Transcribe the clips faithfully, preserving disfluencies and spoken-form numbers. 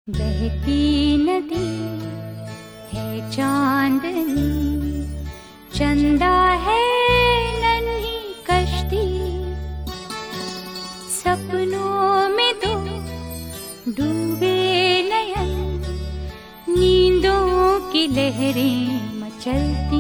बहती नदी है चांदनी, चंदा है नन्ही कश्ती, सपनों में दो डूबे नयन, नींदों की लहरें मचलती।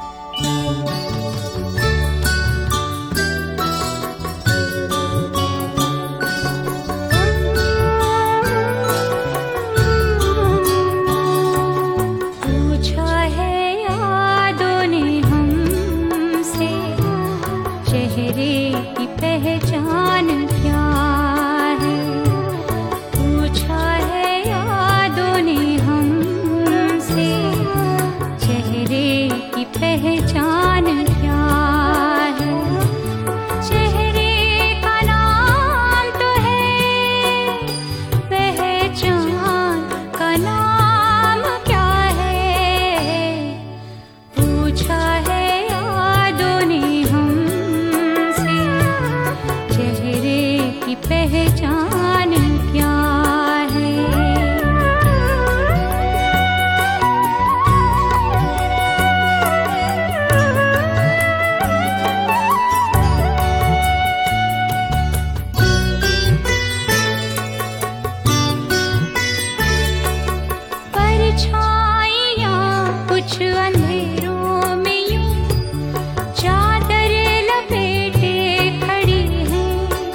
चेहरे की पहचान क्या है, पूछा है यादों ने हमसे। चेहरे की पहचान क्या है, चेहरे का नाम तो है, पहचान का नाम क्या है। पूछा है यादों ने पहचान क्या है। परछाइयाँ कुछ अंधेरों में यूं चादर लपेटे खड़ी हैं,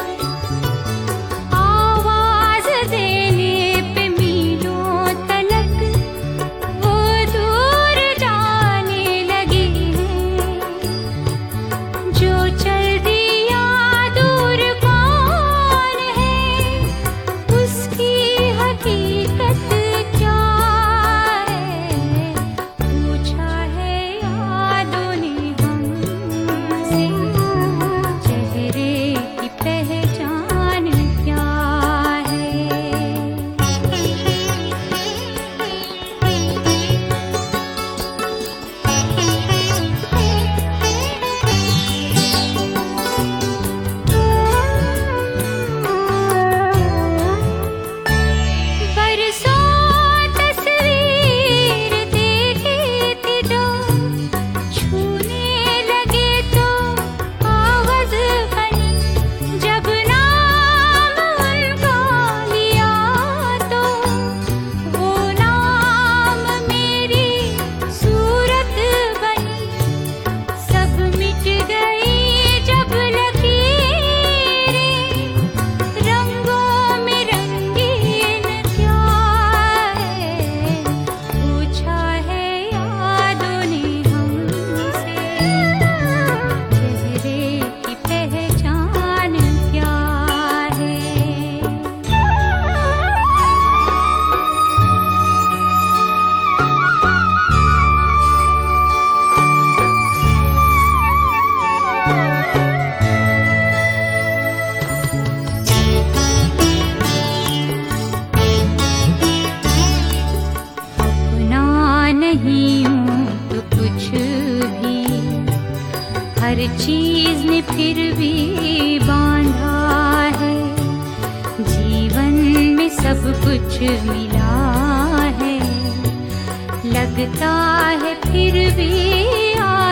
नहीं हूँ तो कुछ भी, हर चीज ने फिर भी बांधा है। जीवन में सब कुछ मिला है, लगता है फिर भी